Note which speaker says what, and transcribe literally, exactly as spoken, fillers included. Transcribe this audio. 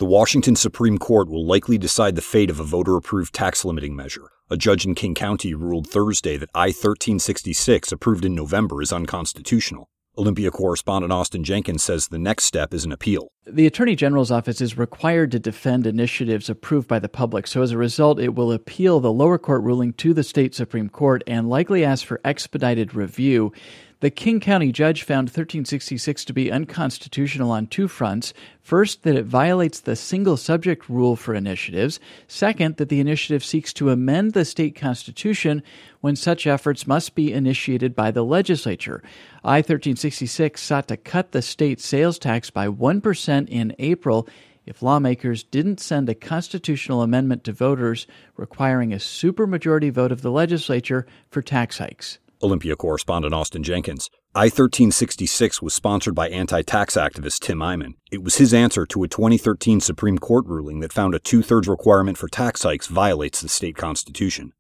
Speaker 1: The Washington Supreme Court will likely decide the fate of a voter-approved tax limiting measure. A judge in King County ruled Thursday that I thirteen sixty-six, approved in November, is unconstitutional. Olympia correspondent Austin Jenkins says the next step is an appeal.
Speaker 2: The Attorney General's office is required to defend initiatives approved by the public, so as a result, it will appeal the lower court ruling to the state Supreme Court and likely ask for expedited review. The King County judge found thirteen sixty-six to be unconstitutional on two fronts. First, that it violates the single subject rule for initiatives. Second, that the initiative seeks to amend the state constitution when such efforts must be initiated by the legislature. I thirteen sixty-six sought to cut the state sales tax by one percent in April if lawmakers didn't send a constitutional amendment to voters requiring a supermajority vote of the legislature for tax hikes.
Speaker 1: Olympia correspondent Austin Jenkins. I thirteen sixty-six was sponsored by anti-tax activist Tim Eyman. It was his answer to a twenty thirteen Supreme Court ruling that found a two-thirds requirement for tax hikes violates the state constitution.